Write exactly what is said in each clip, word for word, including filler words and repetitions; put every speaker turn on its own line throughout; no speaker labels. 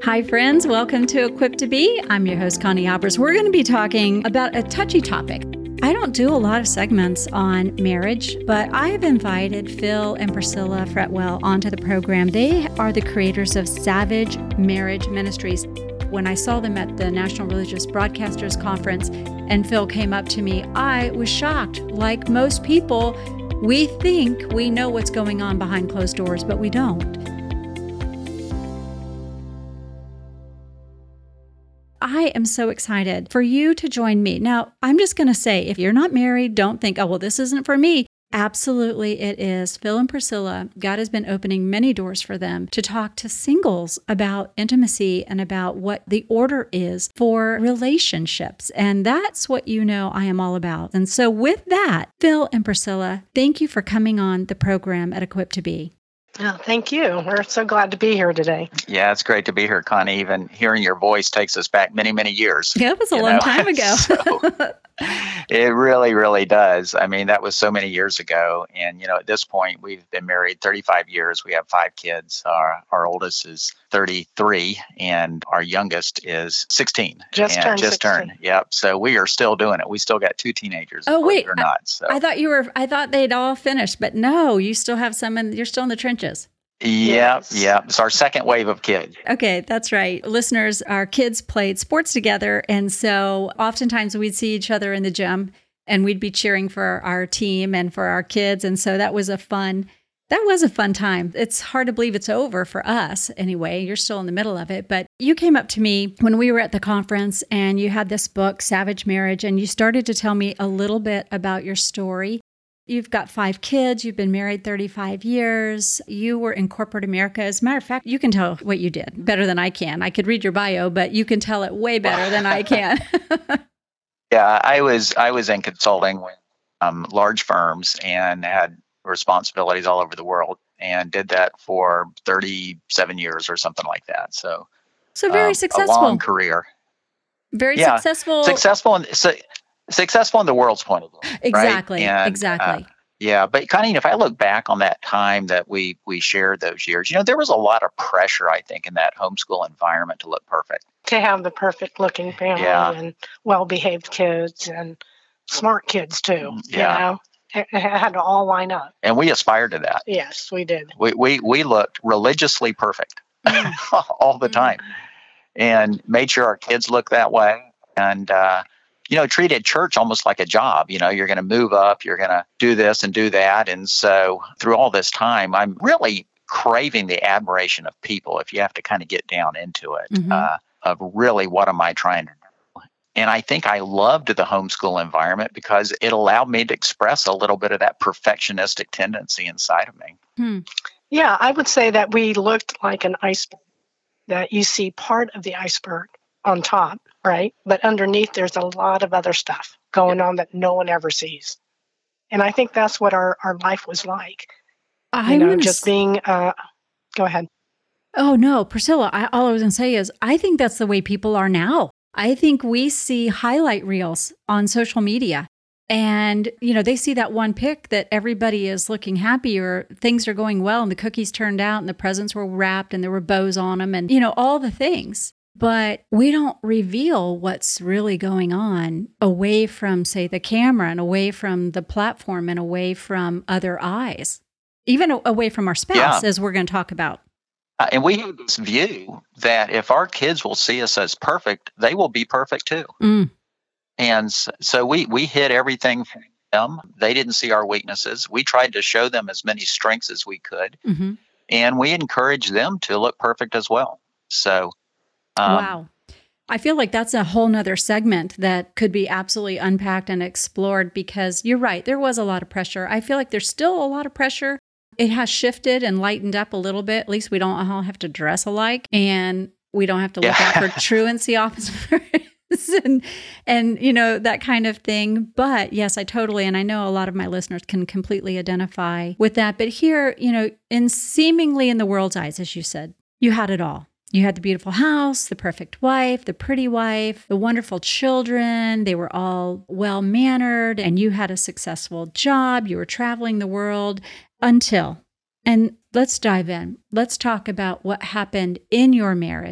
Hi, friends. Welcome to Equipped to Be. I'm your host, Connie Albers. We're going to be talking about a touchy topic. I don't do a lot of segments on marriage, but I have invited Phil and Priscilla Fretwell onto the program. They are the creators of Savage Marriage Ministries. When I saw them at the National Religious Broadcasters Conference and Phil came up to me, I was shocked. Like most people, we think we know what's going on behind closed doors, but we don't. I am so excited for you to join me. Now, I'm just going to say, if you're not married, don't think, oh, well, this isn't for me. Absolutely, it is. Phil and Priscilla, God has been opening many doors for them to talk to singles about intimacy and about what the order is for relationships. And that's what you know I am all about. And so with that, Phil and Priscilla, thank you for coming on the program at Equipped to Be.
Oh, thank you. We're so glad to be here today.
Yeah, it's great to be here, Connie. Even hearing your voice takes us back many, many years.
Yeah, it was a long know? time ago.
so, it really, really does. I mean, that was so many years ago. And, you know, at this point, we've been married thirty-five years. We have five kids. Our our oldest is thirty-three and our youngest is sixteen.
Just
and
turned
Just
sixteen.
turned. Yep. So we are still doing it. We still got two teenagers.
Oh, wait.
Or not. So.
I, I thought you were, I thought they'd all finished, but no, you still have some and you're still in the trenches.
Yeah,
Yes.
yeah. It's our second wave of kids.
Okay, that's right. Listeners, our kids played sports together. And so oftentimes we'd see each other in the gym and we'd be cheering for our team and for our kids. And so that was a fun, that was a fun time. It's hard to believe it's over for us anyway. You're still in the middle of it. But you came up to me when we were at the conference and you had this book, Savage Marriage, and you started to tell me a little bit about your story. You've got five kids. You've been married thirty-five years. You were in corporate America. As a matter of fact, you can tell what you did better than I can. I could read your bio, but you can tell it way better than I can.
Yeah, I was I was in consulting with um, large firms and had responsibilities all over the world and did that for thirty-seven years or something like that. So,
so very
um,
successful.
A long career.
Very
yeah,
successful.
Successful. In, su- successful in the world's point of view.
Exactly.
Right? And,
exactly.
Uh, yeah, but Connie, if I look back on that time that we we shared those years, you know, there was a lot of pressure, I think, in that homeschool environment to look perfect.
To have the perfect looking family
Yeah.
and well-behaved kids and smart kids too.
Yeah.
You know, it, it had to all line up.
And we aspired to that.
Yes, we did.
We we, we looked religiously perfect
Mm.
all the
Mm.
time and made sure our kids looked that way. And, uh, you know, treated church almost like a job. You know, you're going to move up, you're going to do this and do that. And so through all this time, I'm really craving the admiration of people, if you have to kind of get down into it,
Mhm.
uh, of really what am I trying to do? And I think I loved the homeschool environment because it allowed me to express a little bit of that perfectionistic tendency inside of me.
Hmm.
Yeah, I would say that we looked like an iceberg, that you see part of the iceberg on top, right? But underneath, there's a lot of other stuff going on that no one ever sees. And I think that's what our, our life was like.
I
You know,
wanna
just
s-
being, uh, go ahead.
Oh, no, Priscilla, I, all I was going to say is I think that's the way people are now. I think we see highlight reels on social media and, you know, they see that one pic that everybody is looking happy or things are going well and the cookies turned out and the presents were wrapped and there were bows on them and, you know, all the things. But we don't reveal what's really going on away from, say, the camera and away from the platform and away from other eyes, even a- away from our spouse,
Yeah.
as we're going to talk about.
Uh, and we have this view that if our kids will see us as perfect, they will be perfect too.
Mm.
And s- so we, we hid everything from them. They didn't see our weaknesses. We tried to show them as many strengths as we could.
Mm-hmm.
And we encouraged them to look perfect as well. So, um,
Wow. I feel like that's a whole nother segment that could be absolutely unpacked and explored because you're right. There was a lot of pressure. I feel like there's still a lot of pressure. It has shifted and lightened up a little bit. At least we don't all have to dress alike and we don't have to look
Yeah.
out for truancy officers and, and, you know, that kind of thing. But yes, I totally, and I know a lot of my listeners can completely identify with that. But here, you know, in seemingly in the world's eyes, as you said, you had it all. You had the beautiful house, the perfect wife, the pretty wife, the wonderful children. They were all well-mannered, and you had a successful job. You were traveling the world until, and let's dive in. Let's talk about what happened in your marriage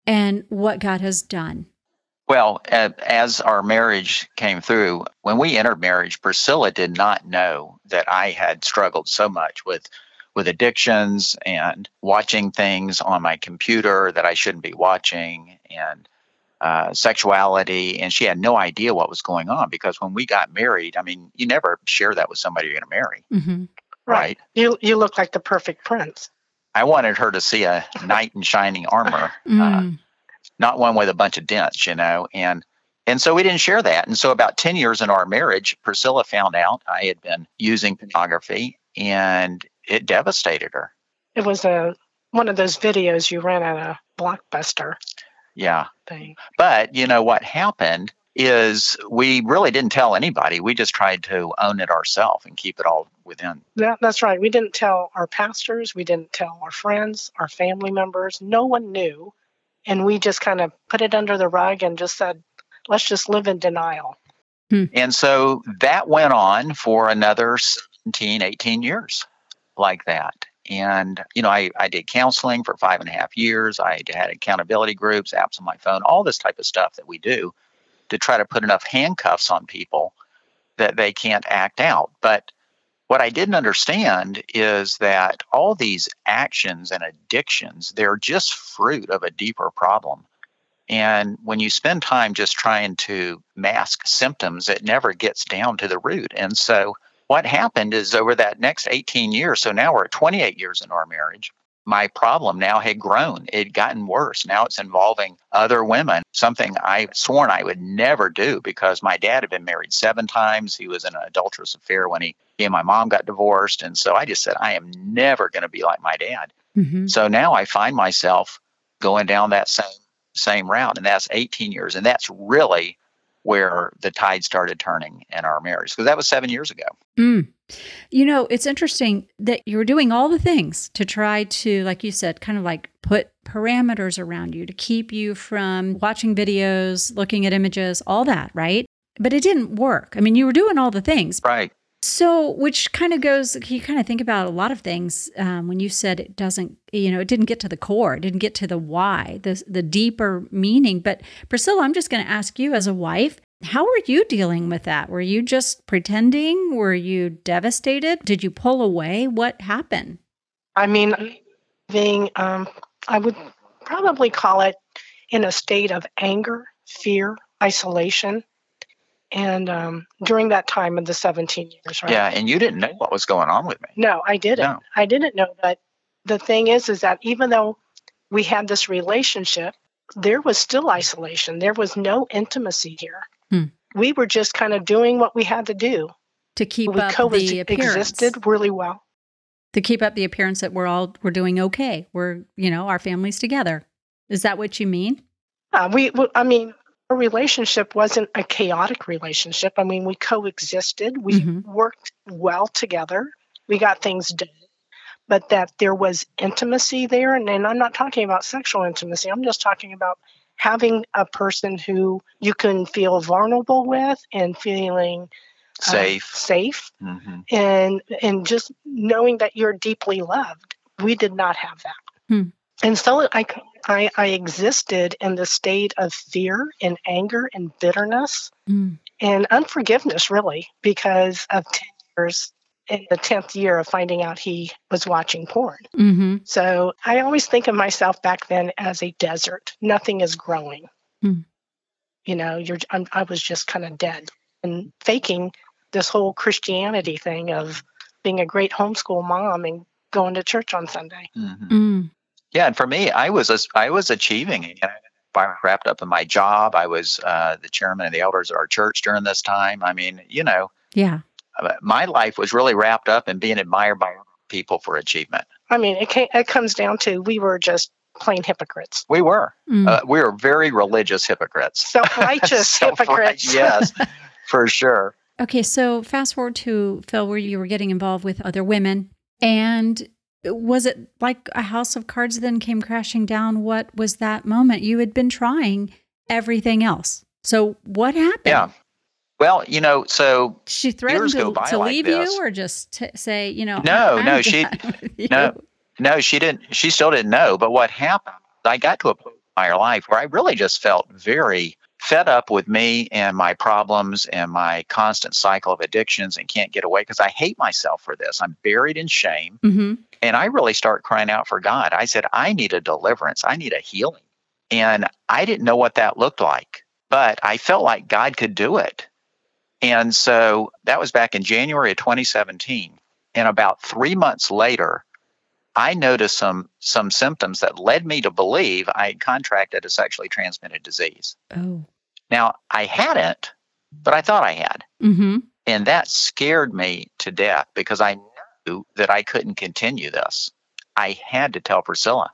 and what God has done.
Well, uh, as our marriage came through, when we entered marriage, Priscilla did not know that I had struggled so much with with addictions and watching things on my computer that I shouldn't be watching, and uh, sexuality. And she had no idea what was going on, because when we got married, I mean, you never share that with somebody you're going to marry,
Mm-hmm.
right?
You you look like the perfect prince.
I wanted her to see a knight in shining armor. Uh,
Mm.
not one with a bunch of dents, you know, and and so we didn't share that. And so about ten years into our marriage, Priscilla found out I had been using pornography, and it devastated her.
It was a one of those videos you ran at a Blockbuster
Yeah.
thing.
But, you know, what happened is we really didn't tell anybody. We just tried to own it ourselves and keep it all within.
That, that's right. We didn't tell our pastors. We didn't tell our friends, our family members. No one knew. And we just kind of put it under the rug and just said, let's just live in denial.
And so that went on for another seventeen, eighteen years like that. And, you know, I, I did counseling for five and a half years. I had accountability groups, apps on my phone, all this type of stuff that we do to try to put enough handcuffs on people that they can't act out. But what I didn't understand is that all these actions and addictions, they're just fruit of a deeper problem. And when you spend time just trying to mask symptoms, it never gets down to the root. And so what happened is over that next eighteen years, so now we're at twenty-eight years in our marriage, my problem now had grown. It had gotten worse. Now it's involving other women, something I sworn I would never do, because my dad had been married seven times. He was in an adulterous affair when he, he and my mom got divorced. And so I just said, I am never going to be like my dad.
Mm-hmm.
So now I find myself going down that same same route, and that's eighteen years. And that's really where the tide started turning in our marriage, because that was seven years ago.
Mm. You know, it's interesting that you were doing all the things to try to, like you said, kind of like put parameters around you to keep you from watching videos, looking at images, all that, right? But it didn't work. I mean, you were doing all the things.
Right.
So, which kind of goes, you kind of think about a lot of things um, when you said it doesn't, you know, it didn't get to the core, it didn't get to the why, the, the deeper meaning. But Priscilla, I'm just going to ask you as a wife, how were you dealing with that? Were you just pretending? Were you devastated? Did you pull away? What happened?
I mean, being, um, I would probably call it in a state of anger, fear, isolation. And um, during that time of the seventeen years, right?
Yeah, and you didn't know what was going on with me.
No, I didn't.
No.
I didn't know. But the thing is, is that even though we had this relationship, there was still isolation. There was no intimacy here.
Hmm.
We were just kind of doing what we had to do.
To keep
we
up the appearance.
coexisted really well.
To keep up the appearance that we're all, we're doing okay. We're, you know, our family's together. Is that what you mean?
Uh, we, we, I mean, our relationship wasn't a chaotic relationship. I mean, we coexisted. We
Mhm.
worked well together. We got things done. But that there was intimacy there. And, and I'm not talking about sexual intimacy. I'm just talking about having a person who you can feel vulnerable with and feeling uh,
Safe.
safe,
Mm-hmm.
and and just knowing that you're deeply loved. We did not have that.
Hmm.
And so I, I, I existed in the state of fear and anger and bitterness
Mm.
and unforgiveness, really, because of ten years, in the tenth year of finding out he was watching porn.
Mm-hmm.
So I always think of myself back then as a desert. Nothing is growing.
Hmm.
You know, you're. I'm, I was just kind of dead and faking this whole Christianity thing of being a great homeschool mom and going to church on Sunday.
Mm-hmm.
Mm.
Yeah, and for me, I was I was achieving. You know, I was wrapped up in my job. I was uh, the chairman of the elders of our church during this time. I mean, you know,
Yeah.
uh, my life was really wrapped up in being admired by people for achievement.
I mean, it, ca- it comes down to we were just plain hypocrites,
We were.
Mm.
Uh, we were very religious hypocrites.
self-righteous
Self-right-
hypocrites.
Yes, for sure.
Okay, so fast forward to Phil, where you were getting involved with other women. And was it like a house of cards then came crashing down? What was that moment? You had been trying everything else. So what happened?
Yeah. Well, you know, so
She threatened
Years go
to,
by
to
like
leave
this.
you, or just t- say, you know,
No,
I'm
no, she-
done with you?
no. no, she didn't. She still didn't know. But what happened? I got to a place my life where I really just felt very fed up with me and my problems and my constant cycle of addictions and can't get away because I hate myself for this. I'm buried in shame.
Mm-hmm.
And I really start crying out for God. I said, I need a deliverance. I need a healing. And I didn't know what that looked like, but I felt like God could do it. And so that was back in January of twenty seventeen. And about three months later, I noticed some some symptoms that led me to believe I had contracted a sexually transmitted disease.
Oh.
Now, I hadn't, but I thought I had.
Mm-hmm.
And that scared me to death because I knew that I couldn't continue this. I had to tell Priscilla.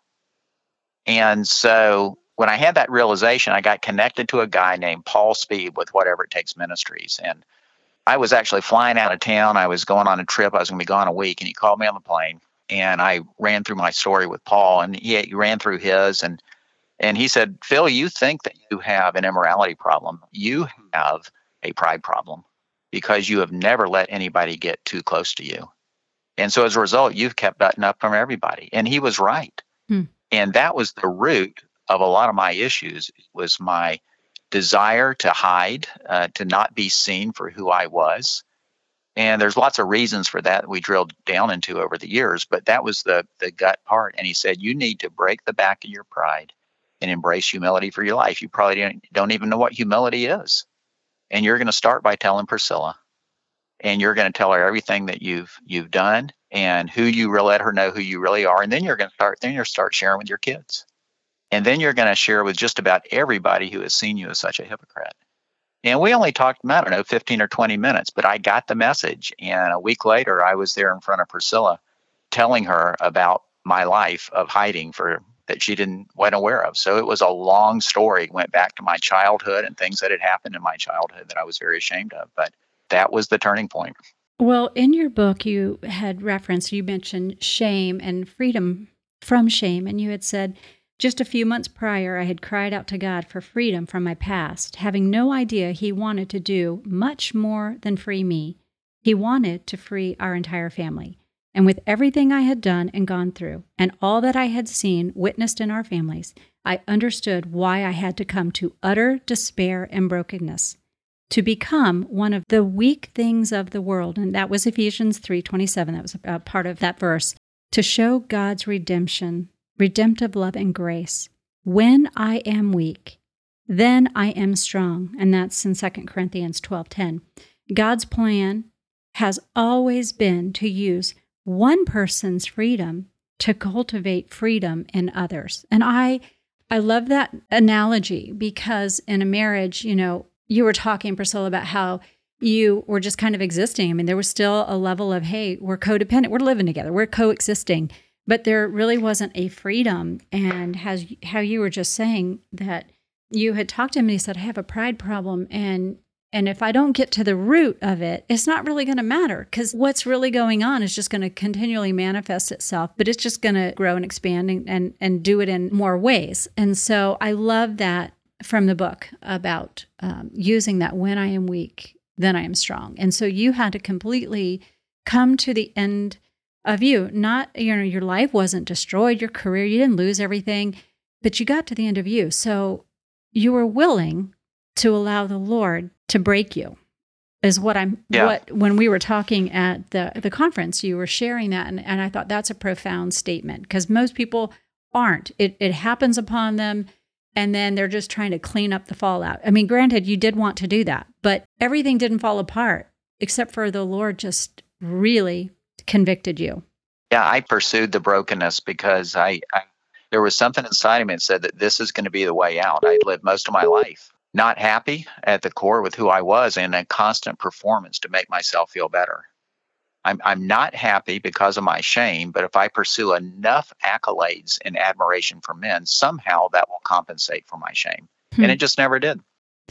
And so when I had that realization, I got connected to a guy named Paul Speed with Whatever It Takes Ministries. And I was actually flying out of town. I was going on a trip. I was going to be gone a week. And he called me on the plane. And I ran through my story with Paul. And he, he ran through his. And, and he said, Phil, you think that you have an immorality problem. You have a pride problem because you have never let anybody get too close to you. And so as a result, you've kept butting up from everybody. And he was right. Hmm. And that was the root of a lot of my issues, was my desire to hide, uh, to not be seen for who I was. And there's lots of reasons for that we drilled down into over the years, but that was the the gut part. And he said, you need to break the back of your pride and embrace humility for your life. You probably don't, don't even know what humility is. And you're going to start by telling Priscilla. And you're going to tell her everything that you've you've done and who you really let her know who you really are. And then you're going to start then you'll start sharing with your kids. And then you're going to share with just about everybody who has seen you as such a hypocrite. And we only talked, I don't know, fifteen or twenty minutes, but I got the message. And a week later, I was there in front of Priscilla telling her about my life of hiding for that she didn't wasn't aware of. So it was a long story. It went back to my childhood and things that had happened in my childhood that I was very ashamed of. But that was the turning point.
Well, in your book, you had referenced, you mentioned shame and freedom from shame. And you had said, just a few months prior, I had cried out to God for freedom from my past, having no idea He wanted to do much more than free me. He wanted to free our entire family. And with everything I had done and gone through, and all that I had seen, witnessed in our families, I understood why I had to come to utter despair and brokenness, to become one of the weak things of the world. And that was Ephesians three twenty-seven. That was a part of that verse. To show God's redemption, redemptive love and grace. When I am weak, then I am strong. And that's in Second Corinthians twelve ten. God's plan has always been to use one person's freedom to cultivate freedom in others. And I I love that analogy because in a marriage, you know, you were talking, Priscilla, about how you were just kind of existing. I mean, there was still a level of, hey, we're codependent, we're living together, we're coexisting. But there really wasn't a freedom. And has, how you were just saying that you had talked to him and he said, I have a pride problem. And and if I don't get to the root of it, it's not really going to matter because what's really going on is just going to continually manifest itself, but it's just going to grow and expand and, and, and do it in more ways. And so I love that from the book about um, using that when I am weak, then I am strong. And so you had to completely come to the end of you. Not, you know, your life wasn't destroyed, your career, you didn't lose everything, but you got to the end of you. So you were willing to allow the Lord to break you, is what I'm, yeah. what, when we were talking at the, the conference, you were sharing that. And, and I thought that's a profound statement because most people aren't. It, it happens upon them. And then they're just trying to clean up the fallout. I mean, granted, you did want to do that, but everything didn't fall apart except for the Lord just really convicted you.
Yeah, I pursued the brokenness because I, I there was something inside of me that said that this is going to be the way out. I lived most of my life not happy at the core with who I was and a constant performance to make myself feel better. I'm I'm not happy because of my shame, but if I pursue enough accolades and admiration from men, somehow that will compensate for my shame. Hmm. And it just never did.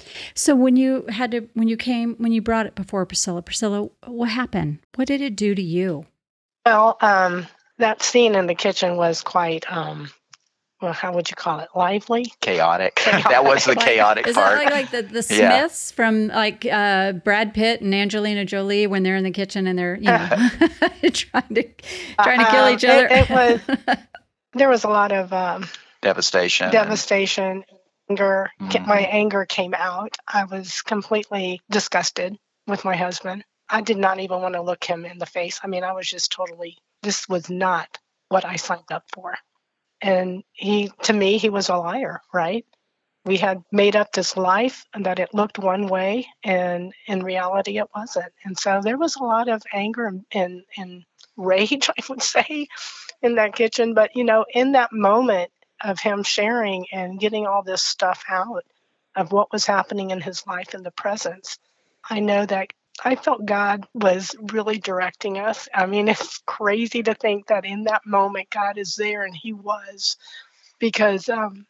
So when you had to, when you came, when you brought it before Priscilla, Priscilla, what happened? What did it do to you?
Well, um, that scene in the kitchen was quite, um, well, how would you call it? Lively?
Chaotic. Chaotic. That was the chaotic
like,
part.
Is that like, like the, the Smiths yeah. from like uh, Brad Pitt and Angelina Jolie when they're in the kitchen and they're, you know, trying to trying to kill each other?
It, it was, there was a lot of um,
devastation.
devastation, anger.
And,
My
Mhm.
anger came out. I was completely disgusted with my husband. I did not even want to look him in the face. I mean, I was just totally, this was not what I signed up for. And he, to me, he was a liar, right? We had made up this life and that it looked one way, and in reality, it wasn't. And so there was a lot of anger and, and, and rage, I would say, in that kitchen. But, you know, in that moment of him sharing and getting all this stuff out of what was happening in his life in the presence, I know that I felt God was really directing us. I mean, it's crazy to think that in that moment, God is there, and he was, because um,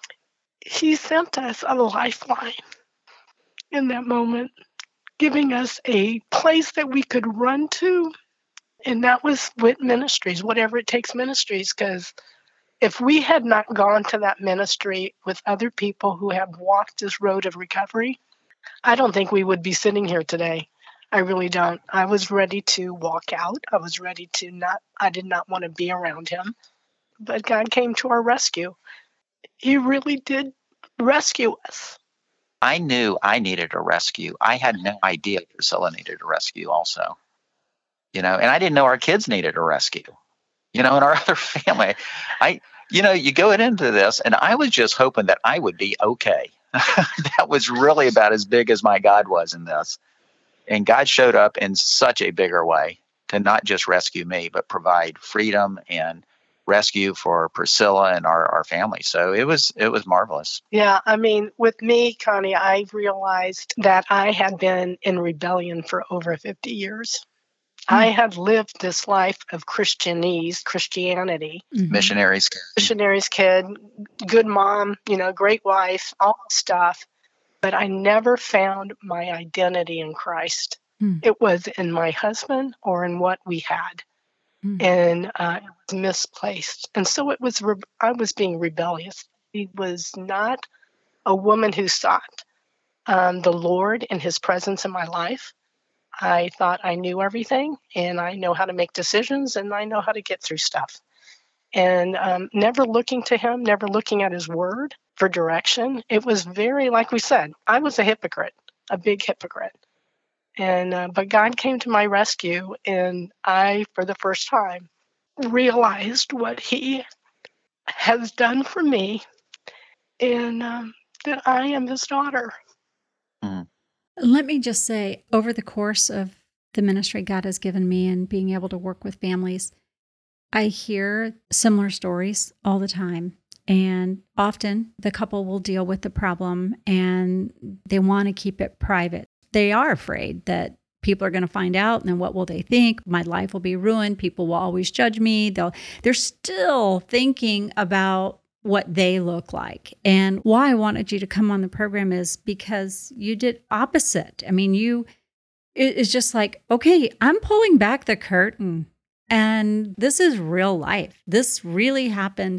he sent us a lifeline in that moment, giving us a place that we could run to. And that was with ministries, whatever it takes ministries, because if we had not gone to that ministry with other people who have walked this road of recovery, I don't think we would be sitting here today. I really don't. I was ready to walk out. I was ready to not, I did not want to be around him. But God came to our rescue. He really did rescue us.
I knew I needed a rescue. I had no idea Priscilla needed a rescue also. You know, and I didn't know our kids needed a rescue. You know, and our other family. I you know, you go into this and I was just hoping that I would be okay. That was really about as big as my God was in this. And God showed up in such a bigger way to not just rescue me, but provide freedom and rescue for Priscilla and our, our family. So it was it was marvelous.
Yeah, I mean, with me, Connie, I realized that I had been in rebellion for over fifty years.
Mm.
I had lived this life of Christianese, Christianity,
Mhm.
Missionaries.
missionary's kid, good mom, you know, great wife, all that stuff. But I never found my identity in Christ.
Hmm.
It was in my husband or in what we had,
Hmm.
and uh, it was misplaced. And so it was. Re- I was being rebellious. He was not a woman who sought um, the Lord and His presence in my life. I thought I knew everything, and I know how to make decisions, and I know how to get through stuff. And um, never looking to Him, never looking at His Word for direction. It was very, like we said, I was a hypocrite, a big hypocrite. And uh, but God came to my rescue, and I, for the first time, realized what He has done for me, and um, that I am His daughter.
Mm.
Let me just say, over the course of the ministry God has given me and being able to work with families, I hear similar stories all the time. And often the couple will deal with the problem and they want to keep it private. They are afraid that people are going to find out, and then what will they think? My life will be ruined. People will always judge me. They'll, they're still thinking about what they look like. And why I wanted you to come on the program is because you did opposite. I mean, you, it- it's just like, okay, I'm pulling back the curtain and this is real life. This really happened.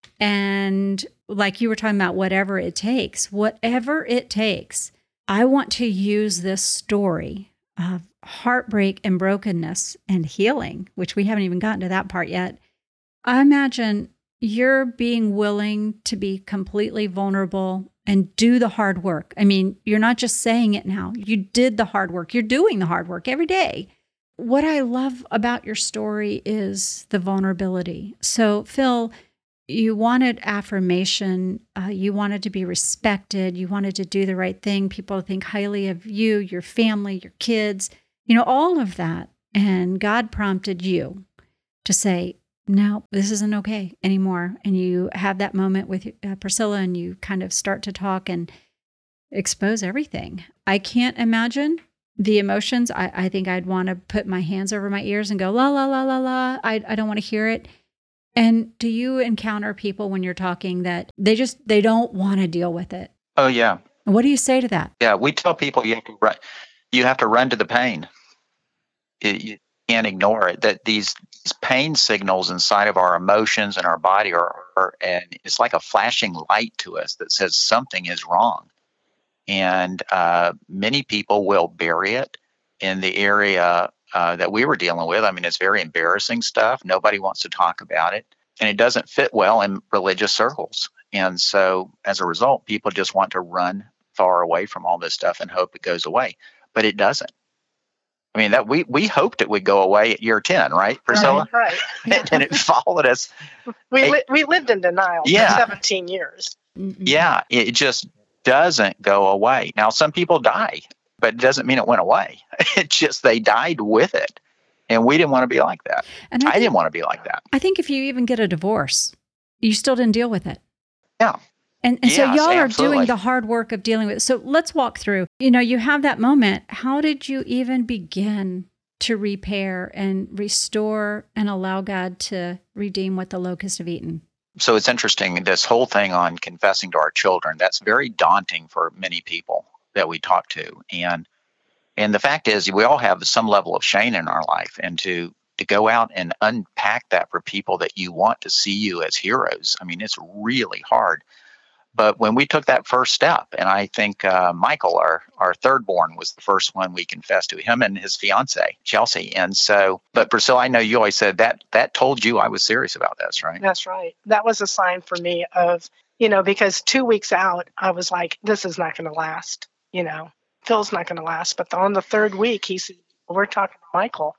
And like you were talking about, whatever it takes, whatever it takes, I want to use this story of heartbreak and brokenness and healing, which we haven't even gotten to that part yet. I imagine you're being willing to be completely vulnerable and do the hard work. I mean, you're not just saying it now. You did the hard work. You're doing the hard work every day. What I love about your story is the vulnerability. So, Phil, you wanted affirmation. Uh, you wanted to be respected. You wanted to do the right thing. People think highly of you, your family, your kids, you know, all of that. And God prompted you to say, no, this isn't okay anymore. And you have that moment with uh, Priscilla and you kind of start to talk and expose everything. I can't imagine the emotions. I, I think I'd want to put my hands over my ears and go, la, la, la, la, la. I, I don't want to hear it. And do you encounter people when you're talking that they just, they don't want to deal with it?
Oh, yeah.
What do you say to that?
Yeah, we tell people you have to run, you have to run to the pain. It, you can't ignore it. That these, these pain signals inside of our emotions and our body are, are, and it's like a flashing light to us that says something is wrong. And uh, many people will bury it in the area uh, that we were dealing with. I mean, it's very embarrassing stuff. Nobody wants to talk about it. and it doesn't fit well in religious circles. And so as a result, people just want to run far away from all this stuff and hope it goes away, but it doesn't. I mean, that we we hoped it would go away at year ten, right, Priscilla?
Right.
and, and it followed us.
We li- we lived in denial
Yeah.
for seventeen years.
Yeah, it just doesn't go away. Now, some people die, but it doesn't mean it went away. It's just they died with it. And we didn't want to be like that.
And
I,
I, think,
didn't want to be like that.
I think if you even get a divorce, you still didn't deal with it.
Yeah.
And, and so
Yes,
y'all are
absolutely.
doing the hard work of dealing with it. So let's walk through. You know, you have that moment. How did you even begin to repair and restore and allow God to redeem what the locusts have eaten?
So it's interesting, this whole thing on confessing to our children, that's very daunting for many people that we talk to. And and the fact is, we all have some level of shame in our life. And to to go out and unpack that for people that you want to see you as heroes, I mean, it's really hard. But when we took that first step, and I think uh, Michael, our, our third born, was the first one we confessed to, him and his fiance, Chelsea. And so, but Priscilla, I know you always said that that told you I was serious about this, right?
That's right. That was a sign for me of, you know, because two weeks out, I was like, this is not going to last. You know, Phil's not going to last. But on the third week, he said, we're talking to Michael.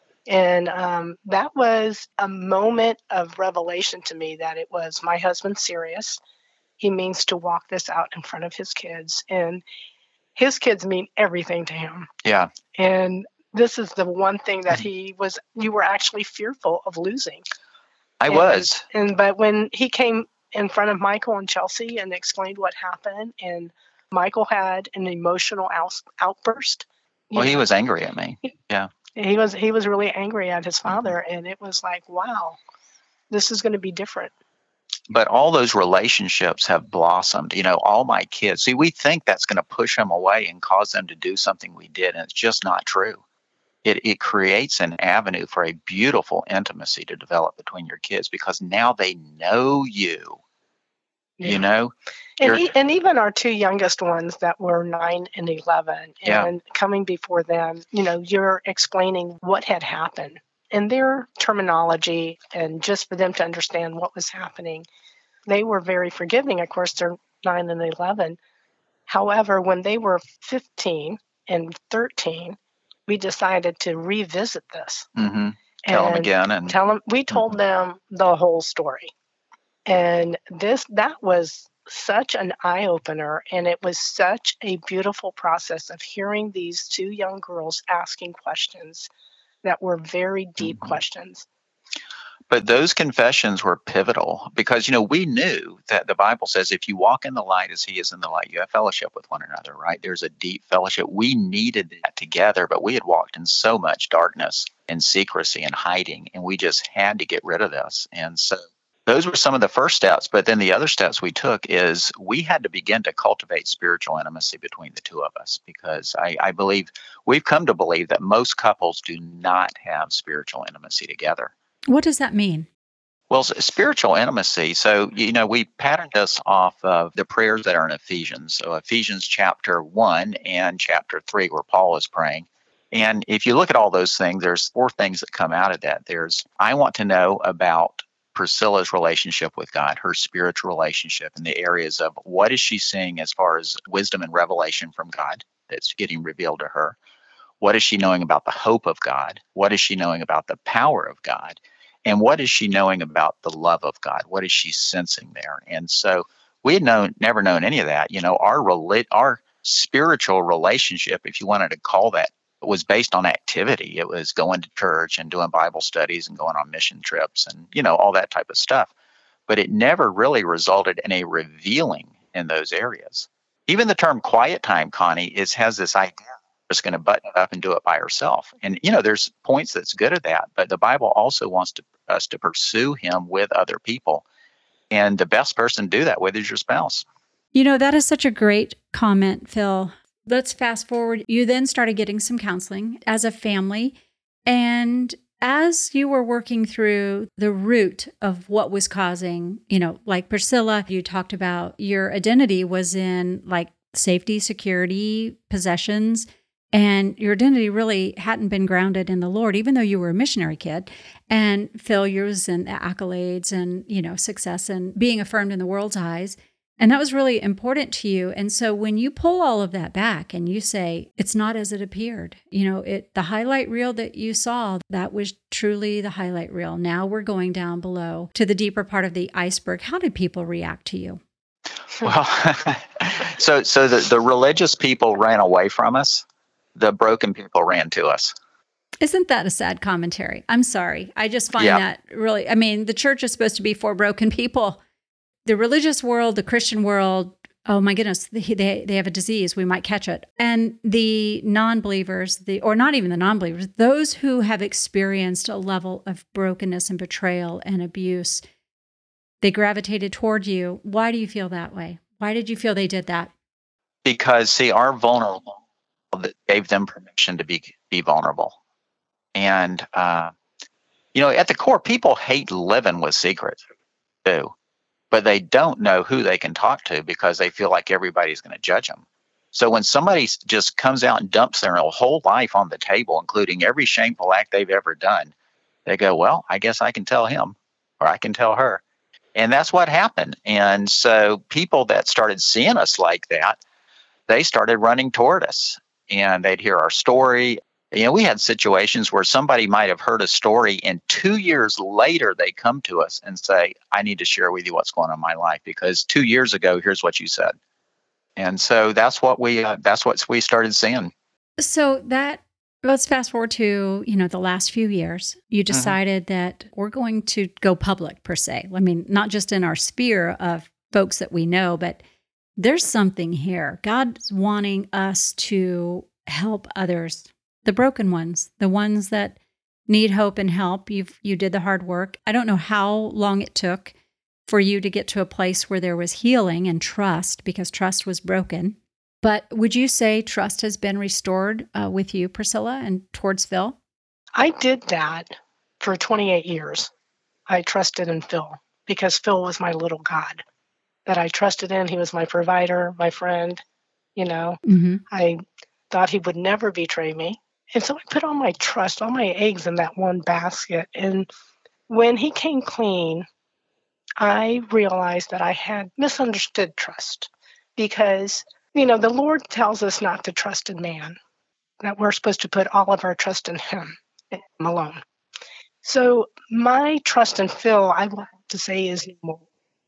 And um, that was a moment of revelation to me that it was my husband's serious. He means to walk this out in front of his kids. And his kids mean everything to him.
Yeah.
And this is the one thing that he was, you were actually fearful of losing.
I
and,
was.
And but when he came in front of Michael and Chelsea and explained what happened, and Michael had an emotional out, outburst.
Well,
you
he
know,
was angry at me. Yeah.
He was he was really angry at his father, and it was like, wow, this is going to be different.
But all those relationships have blossomed. You know, all my kids, see, we think that's going to push them away and cause them to do something we did, and it's just not true. It it creates an avenue for a beautiful intimacy to develop between your kids because now they know you.
Yeah.
You know,
And, e- and even our two youngest ones that were nine and eleven,
Yeah.
and coming before them, you know, you're explaining what had happened in their terminology, and just for them to understand what was happening. They were very forgiving. Of course, they're nine and eleven. However, when they were fifteen and thirteen, we decided to revisit this.
mm-hmm. Tell them
and
again, and
Tell them. We told them the whole story. And this that was such an eye-opener, and it was such a beautiful process of hearing these two young girls asking questions that were very deep
Mhm.
questions.
But those confessions were pivotal because, you know, we knew that the Bible says if you walk in the light as he is in the light, you have fellowship with one another, right? There's a deep fellowship. We needed that together, but we had walked in so much darkness and secrecy and hiding, and we just had to get rid of this. And so those were some of the first steps. But then the other steps we took is we had to begin to cultivate spiritual intimacy between the two of us, because I, I believe we've come to believe that most couples do not have spiritual intimacy together.
What does that mean?
Well, s- spiritual intimacy. So, you know, we patterned this off of the prayers that are in Ephesians. So Ephesians chapter one and chapter three, where Paul is praying. And if you look at all those things, there's four things that come out of that. There's, I want to know about Priscilla's relationship with God, her spiritual relationship in the areas of what is she seeing as far as wisdom and revelation from God that's getting revealed to her? What is she knowing about the hope of God? What is she knowing about the power of God? And what is she knowing about the love of God? What is she sensing there? And so we had known, never known any of that. You know, our rela- our spiritual relationship, if you wanted to call that, was based on activity. It was going to church and doing Bible studies and going on mission trips and, you know, all that type of stuff. But it never really resulted in a revealing in those areas. Even the term quiet time, Connie, is has this idea just going to button it up and do it by herself. And, you know, there's points that's good at that, but the Bible also wants to, us to pursue him with other people. And the best person to do that with is your spouse.
You know, that is such a great comment, Phil. Let's fast forward. You then started getting some counseling as a family. And as you were working through the root of what was causing, you know, like Priscilla, you talked about your identity was in like safety, security, possessions. And your identity really hadn't been grounded in the Lord, even though you were a missionary kid, and failures and accolades and, you know, success and being affirmed in the world's eyes. And that was really important to you. And so when you pull all of that back and you say, it's not as it appeared, you know, it the highlight reel that you saw, that was truly the highlight reel. Now we're going down below to the deeper part of the iceberg. How did people react to you?
Well, so so the, the religious people ran away from us. The broken people ran to us.
Isn't that a sad commentary? I'm sorry. I just find
Yeah.
that really, I mean, the church is supposed to be for broken people. The religious world, the Christian world, oh my goodness, they, they, they have a disease. We might catch it. And the non-believers, the or not even the non-believers, those who have experienced a level of brokenness and betrayal and abuse, they gravitated toward you. Why do you feel that way? Why did you feel they did that?
Because, see, our vulnerable that gave them permission to be be vulnerable. And, uh, you know, at the core, people hate living with secrets, too. But they don't know who they can talk to because they feel like everybody's going to judge them. So when somebody just comes out and dumps their whole life on the table, including every shameful act they've ever done, they go, well, I guess I can tell him or I can tell her. And that's what happened. And so people that started seeing us like that, they started running toward us and they'd hear our story. You know, we had situations where somebody might have heard a story and two years later they come to us and say, I need to share with you what's going on in my life because two years ago, here's what you said. And so that's what we uh, that's what we started seeing.
So that, let's fast forward to, you know, the last few years. You decided mm-hmm. that we're going to go public per se. I mean, not just in our sphere of folks that we know, but there's something here. God's wanting us to help others. The broken ones, the ones that need hope and help. You've, you did the hard work. I don't know how long it took for you to get to a place where there was healing and trust because trust was broken. But would you say trust has been restored uh, with you, Priscilla, and towards Phil?
I did that for twenty-eight years. I trusted in Phil because Phil was my little God that I trusted in. He was my provider, my friend. You know, mm-hmm. I thought he would never betray me. And so I put all my trust, all my eggs in that one basket. And when he came clean, I realized that I had misunderstood trust because, you know, the Lord tells us not to trust in man, that we're supposed to put all of our trust in him, him alone. So my trust in Phil, I will have to say, is no more.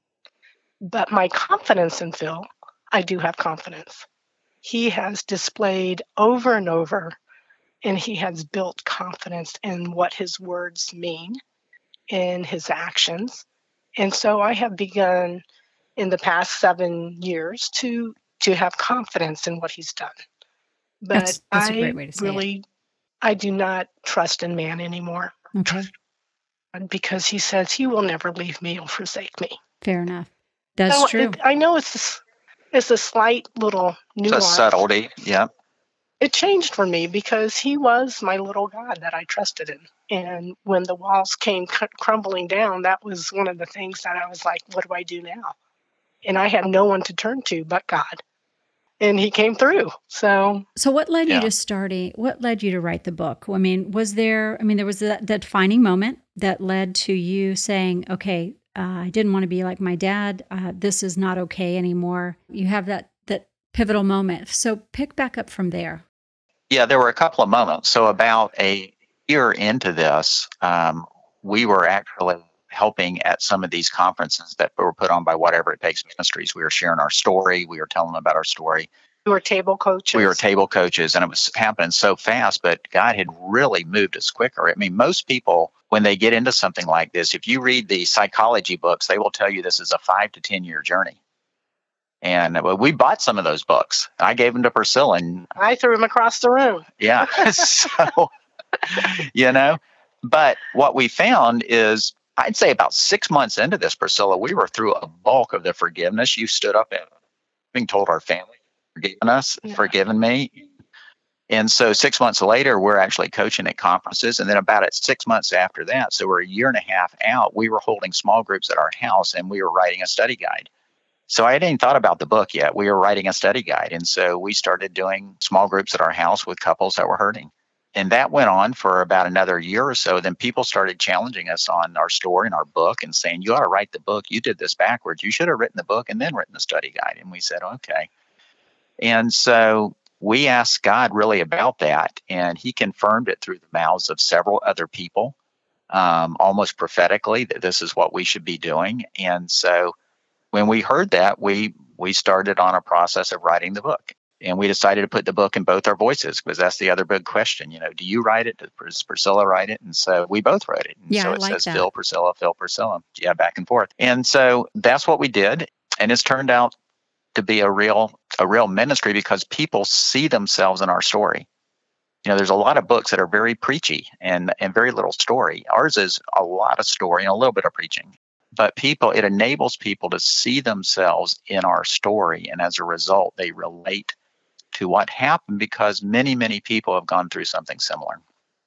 But my confidence in Phil, I do have confidence. He has displayed over and over and he has built confidence in what his words mean, in his actions. And so I have begun in the past seven years to to have confidence in what he's done. But
that's, that's
I
a great way to say
really,
it.
I do not trust in man anymore.
Okay.
Because he says he will never leave me or forsake me.
Fair enough. That's
so
true.
It, I know it's a, it's a slight little nuance.
It's a subtlety, yeah.
It changed for me because he was my little God that I trusted in. And when the walls came c- crumbling down, that was one of the things that I was like, what do I do now? And I had no one to turn to but God. And he came through. So
So what led
yeah.
you to starting, what led you to write the book? I mean, was there, I mean, there was that, that defining moment that led to you saying, okay, uh, I didn't want to be like my dad. Uh, this is not okay anymore. You have that that pivotal moment. So pick back up from there.
Yeah, there were a couple of moments. So about a year into this, um, we were actually helping at some of these conferences that were put on by Whatever It Takes Ministries. We were sharing our story. We were telling them about our story.
We were table coaches.
We were table coaches, and it was happening so fast, but God had really moved us quicker. I mean, most people, when they get into something like this, if you read the psychology books, they will tell you this is a five to ten year journey. And we bought some of those books. I gave them to Priscilla. And
I threw them across the room.
Yeah. So, you know, but what we found is, I'd say about six months into this, Priscilla, we were through a bulk of the forgiveness. You stood up and being told our family, forgiven us, yeah. forgiven me. And so six months later, we're actually coaching at conferences. And then about at six months after that, so we're a year and a half out, we were holding small groups at our house and we were writing a study guide. So I hadn't even thought about the book yet. We were writing a study guide. And so we started doing small groups at our house with couples that were hurting. And that went on for about another year or so. Then people started challenging us on our story and our book and saying, you ought to write the book. You did this backwards. You should have written the book and then written the study guide. And we said, okay. And so we asked God really about that. And he confirmed it through the mouths of several other people, um, almost prophetically, that this is what we should be doing. And so when we heard that, we we started on a process of writing the book. And we decided to put the book in both our voices, because that's the other big question. You know, do you write it? Does Priscilla write it? And so we both wrote it. And
Yeah,
so
I
it
like
says
that.
Phil, Priscilla, Phil, Priscilla. Yeah, back and forth. And so that's what we did. And it's turned out to be a real a real ministry, because people see themselves in our story. You know, there's a lot of books that are very preachy and, and very little story. Ours is a lot of story and a little bit of preaching. But people, it enables people to see themselves in our story. And as a result, they relate to what happened, because many, many people have gone through something similar.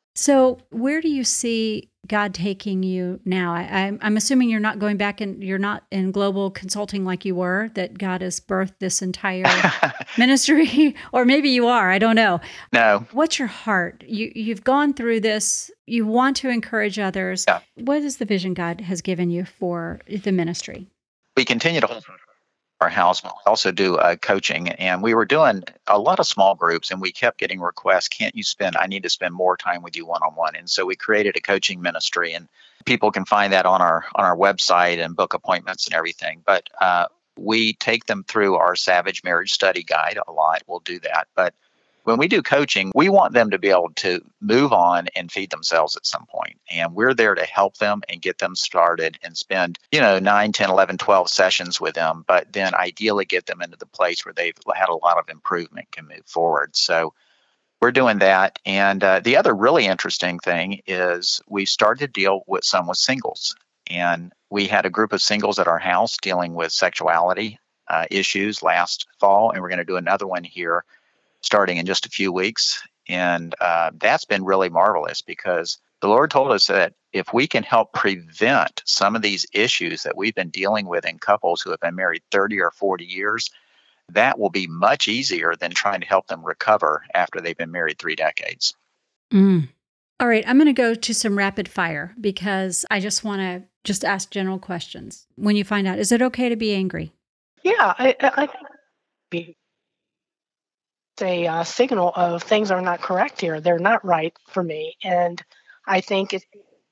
So where do you see God taking you now? I, I'm, I'm assuming you're not going back and you're not in global consulting like you were, that God has birthed this entire ministry, or maybe you are, I don't know.
No.
What's your heart? You, you've gone through this. You want to encourage others.
Yeah.
What is the vision God has given you for the ministry?
We continue to hold our house, but we also do uh, coaching. And we were doing a lot of small groups, and we kept getting requests, can't you spend, I need to spend more time with you one-on-one. And so we created a coaching ministry, and people can find that on our on our website and book appointments and everything. But uh, we take them through our Savage Marriage Study Guide a lot. We'll do that. But when we do coaching, we want them to be able to move on and feed themselves at some point. And we're there to help them and get them started and spend, you know, nine, ten, eleven, twelve sessions with them, but then ideally get them into the place where they've had a lot of improvement, can move forward. So we're doing that. And uh, the other really interesting thing is we started to deal with some with singles. And we had a group of singles at our house dealing with sexuality uh, issues last fall. And we're going to do another one here starting in just a few weeks. And uh, that's been really marvelous, because the Lord told us that if we can help prevent some of these issues that we've been dealing with in couples who have been married thirty or forty years, that will be much easier than trying to help them recover after they've been married three decades.
Mm. All right, I'm going to go to some rapid fire, because I just want to just ask general questions. When you find out, is it okay to be angry?
Yeah, I, I I think be a uh, signal of things are not correct here. They're not right for me. And I think it's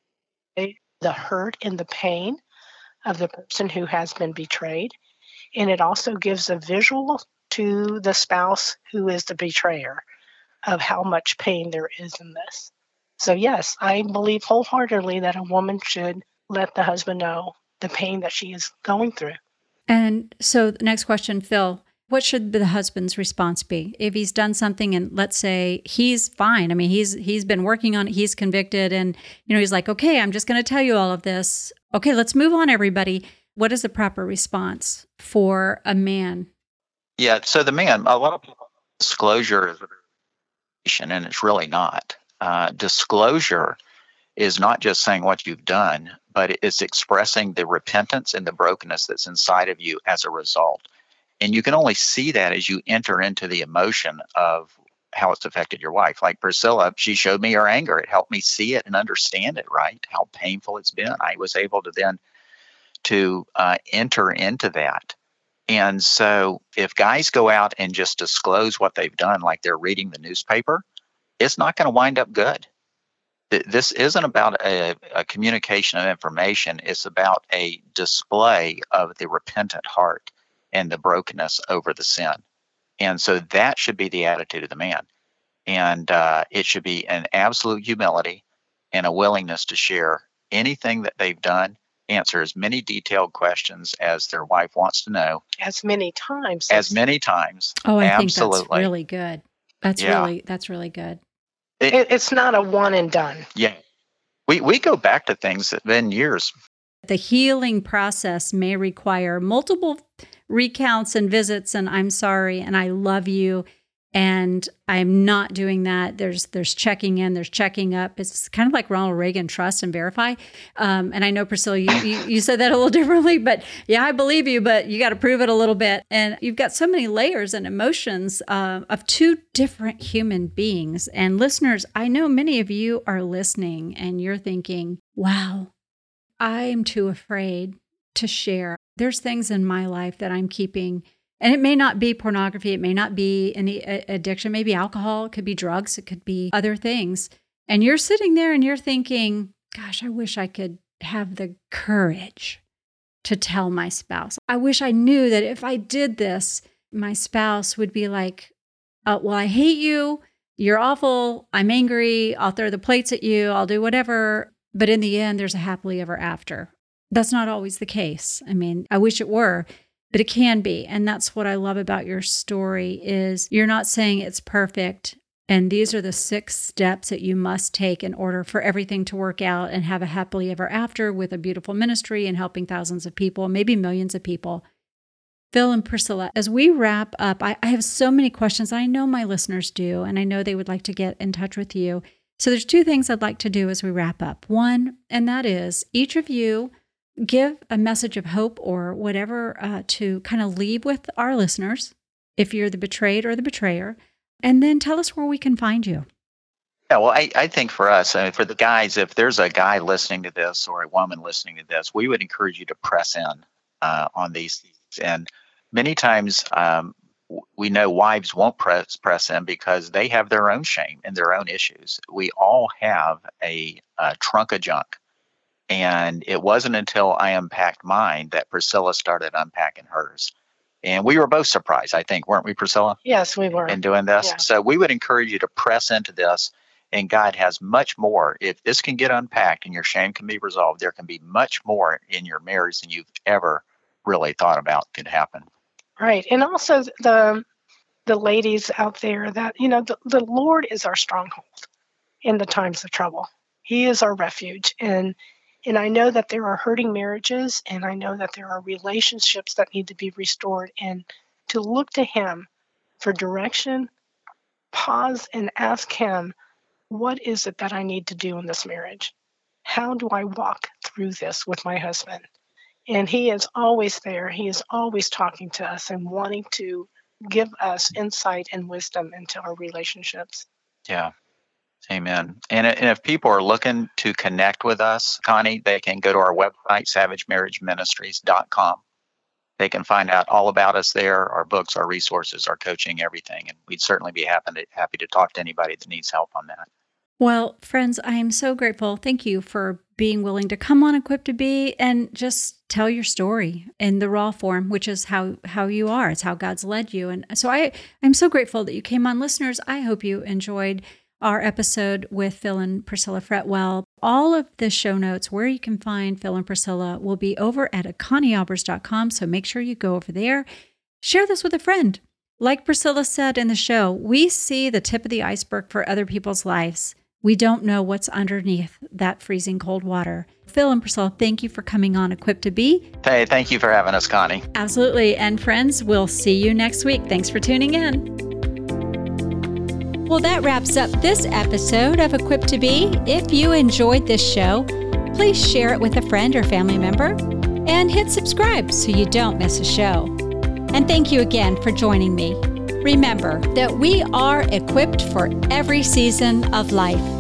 the hurt and the pain of the person who has been betrayed. And it also gives a visual to the spouse who is the betrayer of how much pain there is in this. So yes, I believe wholeheartedly that a woman should let the husband know the pain that she is going through.
And so the next question, Phil, what should the husband's response be? If he's done something and let's say he's fine. I mean, he's he's been working on it, he's convicted, and you know, he's like, okay, I'm just going to tell you all of this. Okay, let's move on, everybody. What is the proper response for a man?
Yeah, so the man, a lot of people, disclosure is a, and it's really not. Uh, disclosure is not just saying what you've done, but it's expressing the repentance and the brokenness that's inside of you as a result. And you can only see that as you enter into the emotion of how it's affected your wife. Like Priscilla, she showed me her anger. It helped me see it and understand it, right? How painful it's been. I was able to then to uh, enter into that. And so if guys go out and just disclose what they've done, like they're reading the newspaper, it's not going to wind up good. This isn't about a, a communication of information. It's about a display of the repentant heart and the brokenness over the sin. And so that should be the attitude of the man. And uh, it should be an absolute humility and a willingness to share anything that they've done, answer as many detailed questions as their wife wants to know.
As many times.
As many times.
Oh, I
Absolutely.
think that's really good. That's
Yeah.
really, that's really good.
It,
It, it's not a one and done.
yeah. We, we go back to things that have been years.
The healing process may require multiple recounts and visits and I'm sorry and I love you And I'm not doing that. There's there's checking in, there's checking up. It's kind of like Ronald Reagan, trust and verify. Um, and I know, Priscilla, you, you, you said that a little differently, but yeah, I believe you, but you got to prove it a little bit. And you've got so many layers and emotions uh, of two different human beings. And listeners, I know many of you are listening and you're thinking, wow, I'm too afraid to share. There's things in my life that I'm keeping. And it may not be pornography. It may not be any addiction. Maybe alcohol. It could be drugs. It could be other things. And you're sitting there and you're thinking, gosh, I wish I could have the courage to tell my spouse. I wish I knew that if I did this, my spouse would be like, oh, well, I hate you. You're awful. I'm angry. I'll throw the plates at you. I'll do whatever. But in the end, there's a happily ever after. That's not always the case. I mean, I wish it were. But it can be. And that's what I love about your story is you're not saying it's perfect. And these are the six steps that you must take in order for everything to work out and have a happily ever after with a beautiful ministry and helping thousands of people, maybe millions of people. Phil and Priscilla, as we wrap up, I, I have so many questions. I know my listeners do, and I know they would like to get in touch with you. So there's two things I'd like to do as we wrap up. One, and that is each of you give a message of hope or whatever uh, to kind of leave with our listeners, if you're the betrayed or the betrayer, and then tell us where we can find you.
Yeah, well, I, I think for us, I mean, for the guys, if there's a guy listening to this or a woman listening to this, we would encourage you to press in uh, on these things. And many times um, we know wives won't press press in because they have their own shame and their own issues. We all have a, a trunk of junk. And it wasn't until I unpacked mine that Priscilla started unpacking hers. And we were both surprised, I think, weren't we, Priscilla?
Yes, we were.
In doing this.
Yeah.
So we would encourage you to press into this. And God has much more. If this can get unpacked and your shame can be resolved, there can be much more in your marriage than you've ever really thought about could happen.
Right. And also the the ladies out there that, you know, the, the Lord is our stronghold in the times of trouble. He is our refuge. And And I know that there are hurting marriages, and I know that there are relationships that need to be restored. And to look to Him for direction, pause and ask Him, what is it that I need to do in this marriage? How do I walk through this with my husband? And He is always there. He is always talking to us and wanting to give us insight and wisdom into our relationships.
Yeah. Amen. And, and if people are looking to connect with us, Connie, they can go to our website, savage marriage ministries dot com. They can find out all about us there, our books, our resources, our coaching, everything. And we'd certainly be happy to, happy to talk to anybody that needs help on that.
Well, friends, I am so grateful. Thank you for being willing to come on Equipped to Be and just tell your story in the raw form, which is how, how you are. It's how God's led you. And so I, I'm so grateful that you came on. Listeners, I hope you enjoyed our episode with Phil and Priscilla Fretwell. All of the show notes where you can find Phil and Priscilla will be over at connie albers dot com. So make sure you go over there. Share this with a friend. Like Priscilla said in the show, we see the tip of the iceberg for other people's lives. We don't know what's underneath that freezing cold water. Phil and Priscilla, thank you for coming on Equipped to Be.
Hey, thank you for having us, Connie.
Absolutely. And friends, we'll see you next week. Thanks for tuning in. Well, that wraps up this episode of Equipped to Be. If you enjoyed this show, please share it with a friend or family member and hit subscribe so you don't miss a show. And thank you again for joining me. Remember that we are equipped for every season of life.